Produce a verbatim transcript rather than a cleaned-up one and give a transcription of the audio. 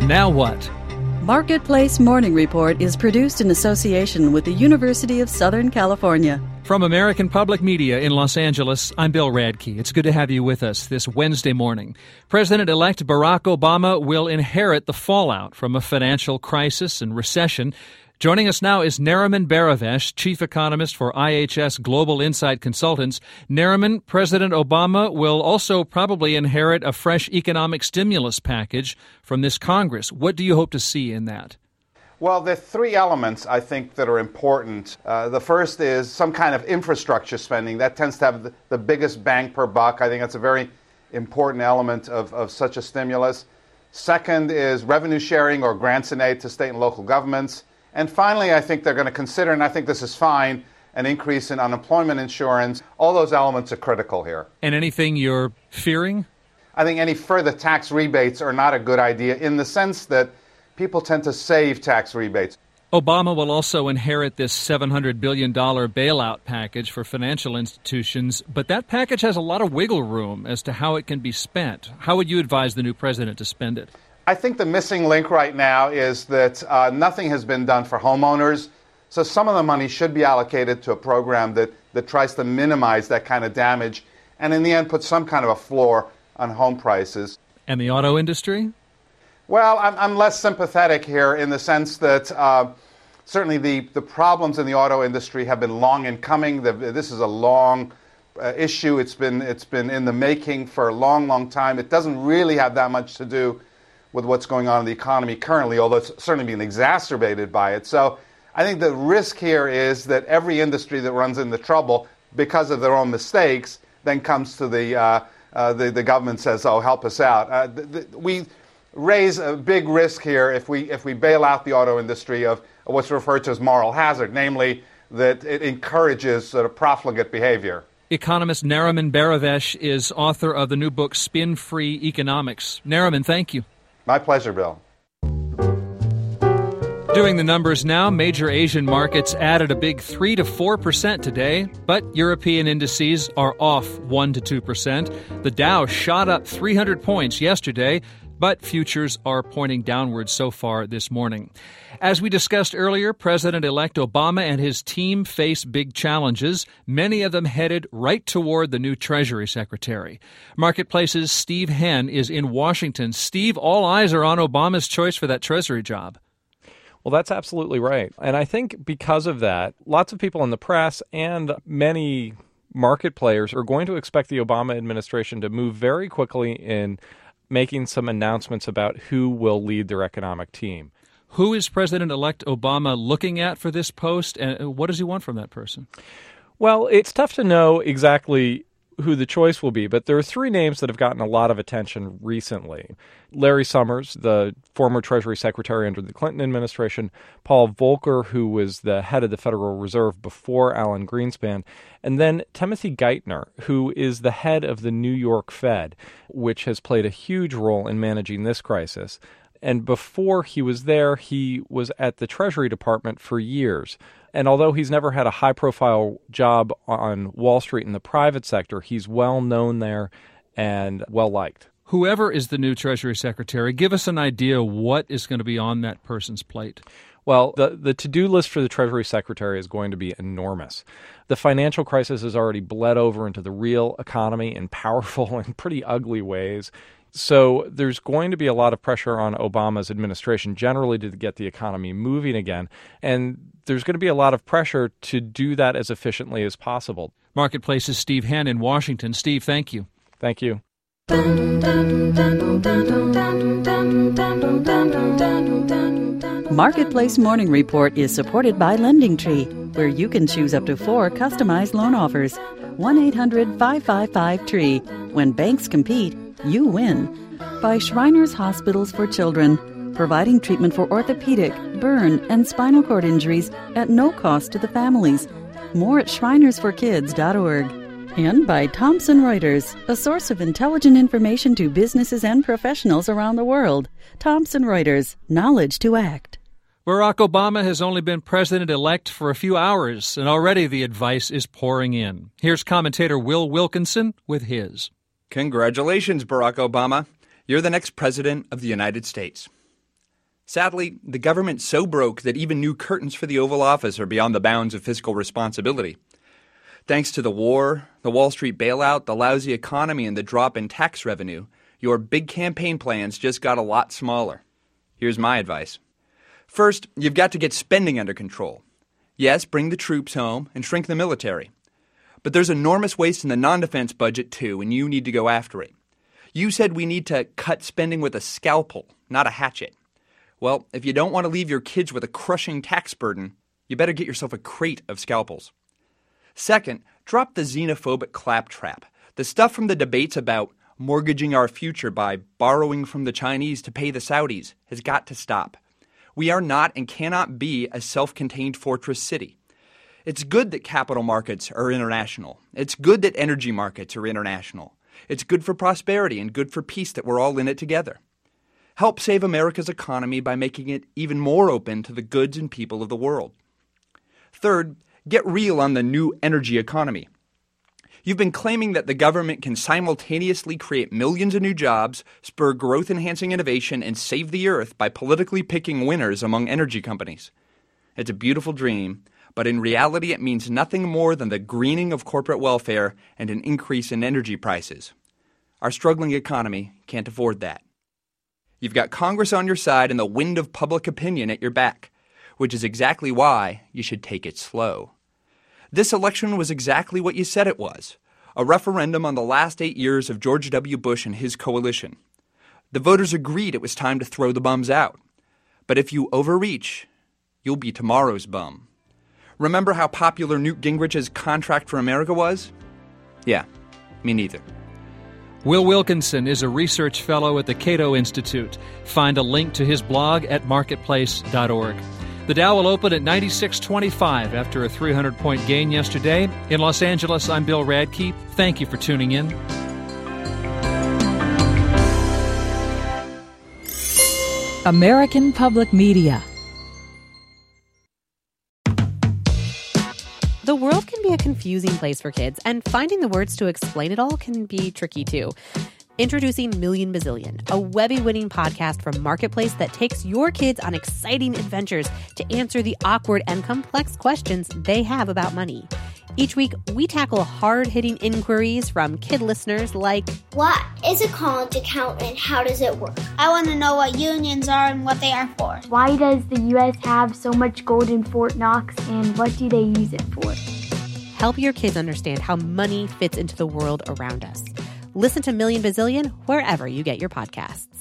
Now what? Marketplace Morning Report is produced in association with the University of Southern California. From American Public Media in Los Angeles, I'm Bill Radke. It's good to have you with us this Wednesday morning. President-elect Barack Obama will inherit the fallout from a financial crisis and recession. Joining us now is Nariman Behravesh, chief economist for I H S Global Insight Consultants. Nariman, President Obama will also probably inherit a fresh economic stimulus package from this Congress. What do you hope to see in that? Well, there are three elements, I think, that are important. Uh, the first is some kind of infrastructure spending. That tends to have the, the biggest bang per buck. I think that's a very important element of, of such a stimulus. Second is revenue sharing or grants and aid to state and local governments. And finally, I think they're going to consider, and I think this is fine, an increase in unemployment insurance. All those elements are critical here. And anything you're fearing? I think any further tax rebates are not a good idea in the sense that people tend to save tax rebates. Obama will also inherit this seven hundred billion dollars bailout package for financial institutions, but that package has a lot of wiggle room as to how it can be spent. How would you advise the new president to spend it? I think the missing link right now is that uh, nothing has been done for homeowners. So some of the money should be allocated to a program that, that tries to minimize that kind of damage and in the end put some kind of a floor on home prices. And the auto industry? Well, I'm, I'm less sympathetic here in the sense that uh, certainly the, the problems in the auto industry have been long in coming. The, this is a long uh, issue. It's been, it's been in the making for a long, long time. It doesn't really have that much to do with what's going on in the economy currently, although it's certainly being exacerbated by it. So I think the risk here is that every industry that runs into trouble because of their own mistakes then comes to the, uh, uh, the, the government says, oh, help us out. Uh, th- th- we raise a big risk here if we, if we bail out the auto industry of what's referred to as moral hazard, namely that it encourages sort of profligate behavior. Economist Nariman Behravesh is author of the new book, Spin-Free Economics. Nariman, thank you. My pleasure, Bill. Doing the numbers now, major Asian markets added a big three to four percent today, but European indices are off one to two percent. The Dow shot up three hundred points yesterday, but futures are pointing downward so far this morning. As we discussed earlier, President-elect Obama and his team face big challenges, many of them headed right toward the new Treasury Secretary. Marketplace's Steve Henn is in Washington. Steve, all eyes are on Obama's choice for that Treasury job. Well, that's absolutely right. And I think because of that, lots of people in the press and many market players are going to expect the Obama administration to move very quickly in making some announcements about who will lead their economic team. Who is President-elect Obama looking at for this post, and what does he want from that person? Well, it's tough to know exactly who the choice will be, but there are three names that have gotten a lot of attention recently. Larry Summers, the former Treasury Secretary under the Clinton administration, Paul Volcker, who was the head of the Federal Reserve before Alan Greenspan, and then Timothy Geithner, who is the head of the New York Fed, which has played a huge role in managing this crisis. And before he was there, he was at the Treasury Department for years. And although he's never had a high-profile job on Wall Street in the private sector, he's well known there and well-liked. Whoever is the new Treasury Secretary, give us an idea what is going to be on that person's plate. Well, the, the to-do list for the Treasury Secretary is going to be enormous. The financial crisis has already bled over into the real economy in powerful and pretty ugly ways. So there's going to be a lot of pressure on Obama's administration generally to get the economy moving again. And there's going to be a lot of pressure to do that as efficiently as possible. Marketplace's Steve Henn in Washington. Steve, thank you. Thank you. Marketplace Morning Report is supported by LendingTree, where you can choose up to four customized loan offers. one eight hundred five five five T R E E. When banks compete, you win. By Shriners Hospitals for Children, providing treatment for orthopedic, burn, and spinal cord injuries at no cost to the families. More at shriners for kids dot org. And by Thomson Reuters, a source of intelligent information to businesses and professionals around the world. Thomson Reuters, knowledge to act. Barack Obama has only been president-elect for a few hours, and already the advice is pouring in. Here's commentator Will Wilkinson with his. Congratulations, Barack Obama. You're the next president of the United States. Sadly, the government's so broke that even new curtains for the Oval Office are beyond the bounds of fiscal responsibility. Thanks to the war, the Wall Street bailout, the lousy economy, and the drop in tax revenue, your big campaign plans just got a lot smaller. Here's my advice. First, you've got to get spending under control. Yes, bring the troops home and shrink the military. But there's enormous waste in the non-defense budget, too, and you need to go after it. You said we need to cut spending with a scalpel, not a hatchet. Well, if you don't want to leave your kids with a crushing tax burden, you better get yourself a crate of scalpels. Second, drop the xenophobic claptrap. The stuff from the debates about mortgaging our future by borrowing from the Chinese to pay the Saudis has got to stop. We are not and cannot be a self-contained fortress city. It's good that capital markets are international. It's good that energy markets are international. It's good for prosperity and good for peace that we're all in it together. Help save America's economy by making it even more open to the goods and people of the world. Third, get real on the new energy economy. You've been claiming that the government can simultaneously create millions of new jobs, spur growth-enhancing innovation, and save the earth by politically picking winners among energy companies. It's a beautiful dream, but in reality it means nothing more than the greening of corporate welfare and an increase in energy prices. Our struggling economy can't afford that. You've got Congress on your side and the wind of public opinion at your back, which is exactly why you should take it slow. This election was exactly what you said it was, a referendum on the last eight years of George W. Bush and his coalition. The voters agreed it was time to throw the bums out. But if you overreach, you'll be tomorrow's bum. Remember how popular Newt Gingrich's Contract for America was? Yeah, me neither. Will Wilkinson is a research fellow at the Cato Institute. Find a link to his blog at marketplace dot org. The Dow will open at ninety-six twenty-five after a three hundred point gain yesterday. In Los Angeles, I'm Bill Radke. Thank you for tuning in. American Public Media. The world can be a confusing place for kids, and finding the words to explain it all can be tricky too. Introducing Million Bazillion, a Webby-winning podcast from Marketplace that takes your kids on exciting adventures to answer the awkward and complex questions they have about money. Each week, we tackle hard-hitting inquiries from kid listeners like, what is a college account and how does it work? I want to know what unions are and what they are for. Why does the U S have so much gold in Fort Knox and what do they use it for? Help your kids understand how money fits into the world around us. Listen to Million Bazillion wherever you get your podcasts.